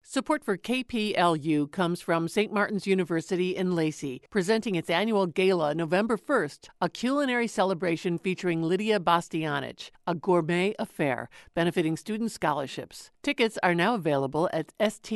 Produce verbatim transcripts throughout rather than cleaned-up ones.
Support for K P L U comes from Saint Martin's University in Lacey, presenting its annual gala November first, a culinary celebration featuring Lydia Bastianich, a gourmet affair benefiting student scholarships. Tickets are now available at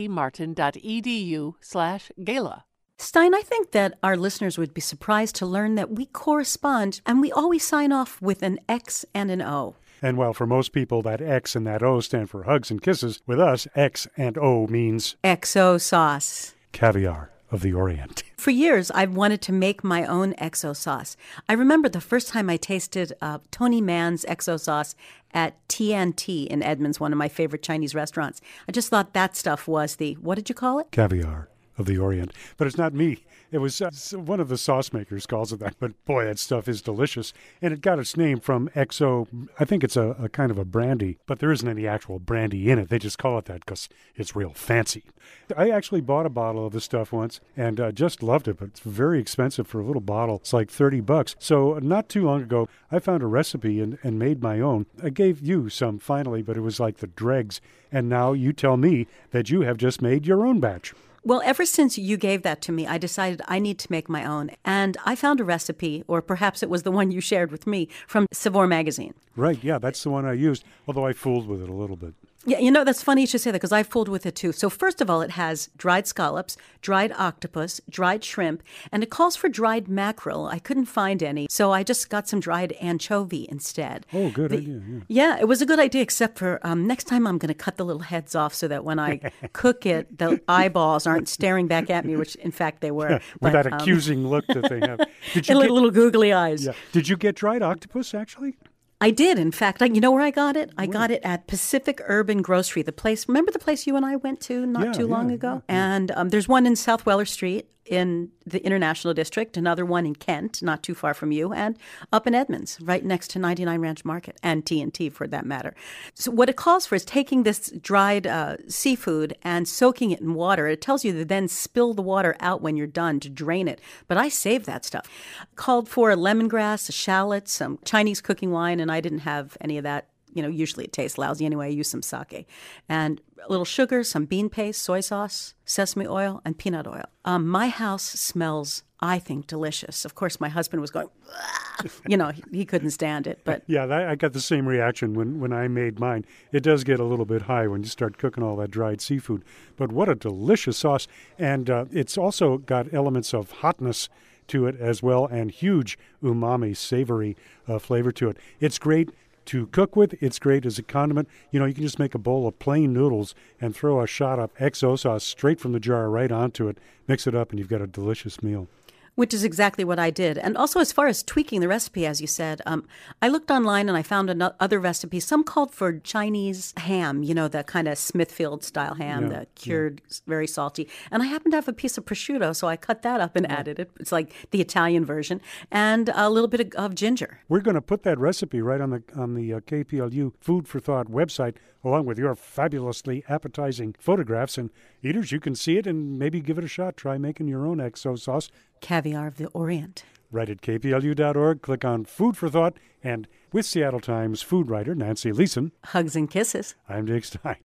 stmartin.edu slash gala. Stein, I think that our listeners would be surprised to learn that we correspond and we always sign off with an X and an O. And while for most people that X and that O stand for hugs and kisses, with us, X and O means X O sauce. Caviar of the Orient. For years, I've wanted to make my own X O sauce. I remember the first time I tasted uh, Tony Mann's X O sauce at T N T in Edmonds, one of my favorite Chinese restaurants. I just thought that stuff was the, what did you call it? Caviar of the Orient. But it's not me. It was uh, one of the sauce makers calls it that. But boy, that stuff is delicious. And it got its name from X O. I think it's a, a kind of a brandy, but there isn't any actual brandy in it. They just call it that because it's real fancy. I actually bought a bottle of this stuff once and uh, just loved it, but it's very expensive for a little bottle. It's like thirty bucks. So not too long ago, I found a recipe and, and made my own. I gave you some finally, but it was like the dregs. And now you tell me that you have just made your own batch. Well, ever since you gave that to me, I decided I need to make my own. And I found a recipe, or perhaps it was the one you shared with me, from Savoir magazine. Right, yeah, that's the one I used, although I fooled with it a little bit. Yeah, you know, that's funny you should say that because I fooled with it too. So first of all, it has dried scallops, dried octopus, dried shrimp, and it calls for dried mackerel. I couldn't find any, so I just got some dried anchovy instead. Oh, good the, idea, yeah. Yeah, it was a good idea, except for um, next time I'm going to cut the little heads off so that when I cook it, the eyeballs aren't staring back at me, which in fact they were. Yeah, with but, that um, accusing look that they have. Did you and get, little googly eyes. Yeah. Did you get dried octopus, actually? I did, in fact. I, you know where I got it? I got it at Pacific Urban Grocery, the place, remember the place you and I went to not Yeah, too long yeah, ago? yeah. And um, there's one in South Weller Street in the International District, another one in Kent, not too far from you, and up in Edmonds, right next to ninety-nine Ranch Market, and T N T for that matter. So what it calls for is taking this dried uh, seafood and soaking it in water. It tells you to then spill the water out when you're done to drain it. But I saved that stuff. Called for lemongrass, shallots, some Chinese cooking wine, and I didn't have any of that. You know, usually it tastes lousy anyway. I use some sake. And a little sugar, some bean paste, soy sauce, sesame oil, and peanut oil. Um, my house smells, I think, delicious. Of course, my husband was going, you know, he, he couldn't stand it. But yeah, that, I got the same reaction when, when I made mine. It does get a little bit high when you start cooking all that dried seafood. But what a delicious sauce. And uh, it's also got elements of hotness to it as well and huge umami, savory uh, flavor to it. It's great to cook with. It's great as a condiment. You know, you can just make a bowl of plain noodles and throw a shot of X O sauce straight from the jar right onto it, mix it up, and you've got a delicious meal. Which is exactly what I did. And also as far as tweaking the recipe, as you said, um, I looked online and I found another, other recipes. Some called for Chinese ham, you know, the kind of Smithfield-style ham, Yeah, the cured, yeah. very salty. And I happened to have a piece of prosciutto, so I cut that up and yeah. added it. It's like the Italian version. And a little bit of, of ginger. We're going to put that recipe right on the on the uh, K P L U Food for Thought website, along with your fabulously appetizing photographs. And eaters, you can see it and maybe give it a shot. Try making your own X O sauce. Caviar of the Orient. Right at K P L U dot org, click on Food for Thought. And with Seattle Times food writer Nancy Leeson, hugs and kisses. I'm Jake Stein.